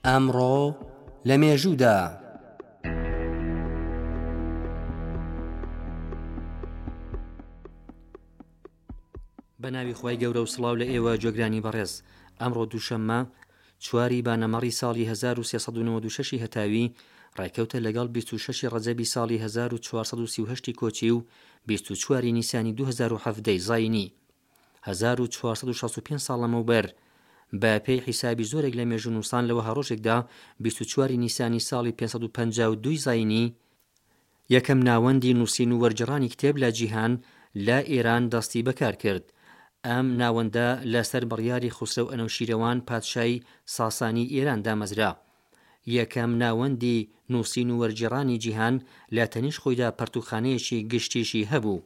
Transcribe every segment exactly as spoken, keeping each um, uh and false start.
ئەمڕۆ لە مێژوودا بە ناوی خۆی گەورە و سڵاو لە ئێوە جۆگرانی بەڕێز. ئەمڕۆ دووشەممە چواری بانەمەڕی ساڵی هەزار و سێسەد و نۆڤە و شەش هەتاوی ڕایکەوتە لەگەڵ بیست و شەش ڕەجەبی ساڵی هەزار و چوارسەد و سی و هەشت کۆچی و بیست و چواری نیسانی دوو هەزار و هەفت زاینی هەزار و چوارسەد و شەست و پێنج ساڵ لەمەوبەر بە پێی حیسابی زۆرێک لە مێژوونووسان لەوە هەڕۆژێکدا بیست و چواری نیسانی ساڵی پێنجسەد و پەنجا و دوو زاینی یەکەم ناوەندی نووسین و وەرجێڕانی کتێب لە جیهان لە ئێران دەستی بەکار کرد. ئەم ناوەندە لەسەر بڕیاری خوسرەو ئەنەوشیرەوان پادشای ساسانی ئێران دامەزرا. یەکەم ناوەندی نووسین و وەرجێڕانی جیهان لە تەنیش خۆیدا پەرتوخانەیەکی گشتیشی هەبوو.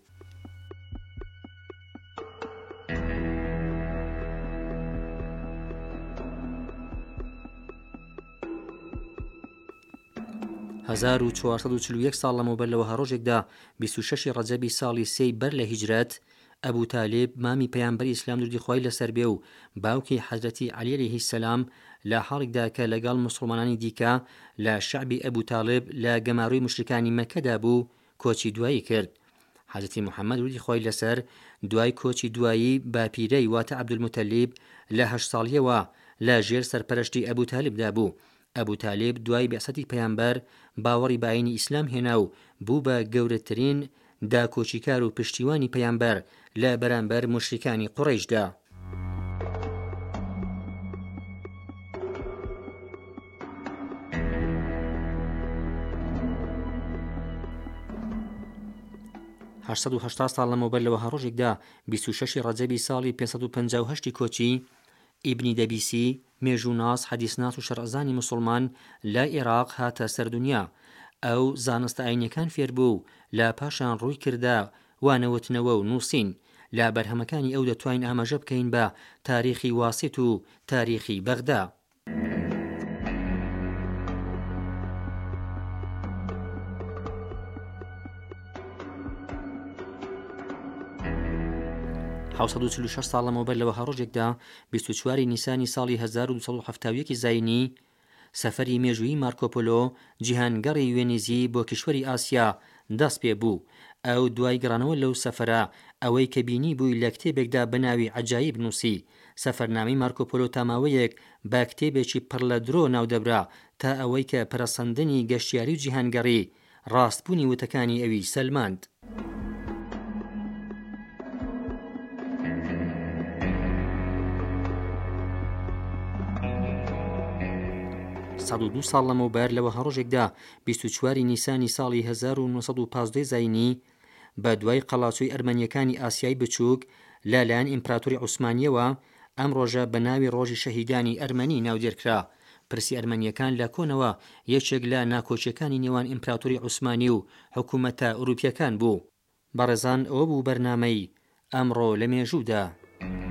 هەزار و چوارسەد و چل و یەک ساڵ لەمەوبەر لەوە هەڕۆژێکدا بیست و شەش ڕەجەبی ساڵی سێی بەر لە هیجرەت ئەبوو تالێب مامی پەیامبەری ئیسلام دوردیخوای لەسەر بێ و باوکی حەزرەتی عەلی عەلەیهی سەلام لە حاڵێکدا کە لەگەڵ موسڵمانانی دیکە لە شەعبی ئەبوو تالێب لە گەماڕووی مشرکانی مەککەدا بوو کۆچی دوایی کرد. حەزرەتی موحەممەد دوردیخوای لەسەر دوای کۆچی دوایی باپیرەی واتە عەبدولموتەلیب لە هەشت ساڵیەوە لە ژێر سەرپەرشتی ئەبوو تالێبدا بوو. ئەبوو تالێب دوای بێعسەتی پەیامبەر باوەڕی بە ئاینی ئیسلام هێنا و بوو بە گەورەترین داکۆچیکار و پشتیوانی پەیامبەر لە بەرامبەر مشریکانی قوڕەیشدا. هەشتسەد و هەشتا ساڵ لەمەوبەر لەوە هەڕۆژێکدا بیست و شەش ڕەجەبی ساڵی پێنجسەد و پەنجا و هەشت کۆچی ئیبنی دەبیسی مێژووناس حەدیثناس و شەرعزانی موسڵمان لە عێراق هاتە سەردونیا. ئەو زانستە ئاینیەکان فێر بوو لە پاشان ڕووی کردا وانەوتنەوە و نووسین. لە بەرهەمەکانی ئەو دەتوانین ئاماژە بکەین بە تاریخی واسیت و تاریخی بەغدا. حوسەد و چل و شەش ساڵ لەمەوبەر لەوە هەڕۆژێکدا بیست و چواری نیسانی ساڵی هەزار و دووسەد و هەفتاد و یەک زاینی سەفەری مێژوویی مارکۆپۆلۆ جیهانگەڕی وێنیزی بۆ کشوەری ئاسیا دەست پێ بوو. ئەو دوای گەڕانەوە لەو سەفەرە ئەوەی کە بینی بووی لە کتێبێکدا بەناوی عەجایب نووسی. سەفەرنامەی مارکۆپۆلۆ تاماوەیەک بە کتێبێکی پڕ لە درۆ ناودەبرا تا ئەوەی کە پەرەسەندنی گەشتیاری و جیهانگەڕی ڕاستبوونی وتەکانی ئەوی سەلماند. سەد و دوو ساڵ لەمەوبەر لەوە هەڕۆژێکدا بیست و چواری نیسانی ساڵی هەزار و نۆسەد و پانزدە زاینی بە دوای قەڵاچووی ئەرمەنیەکانی ئاسیای بچووک لەلایەن ئیمپراتۆری عوسمانیەوە ئەم ڕۆژە بە ناوی ڕۆژی شەهیدانی ئەرمەنی ناودێرکرا. پرسی ئەرمەنیەکان لە کۆنەوە یەکێک لە ناکۆچیەکانی نێوان ئیمپراتۆری عوسمانی و حکوومەتە ئەوروپیەکان بوو. بەڕێزان، ئەوە بوو بەرنامەی ئەمڕۆ لە مێژوودا.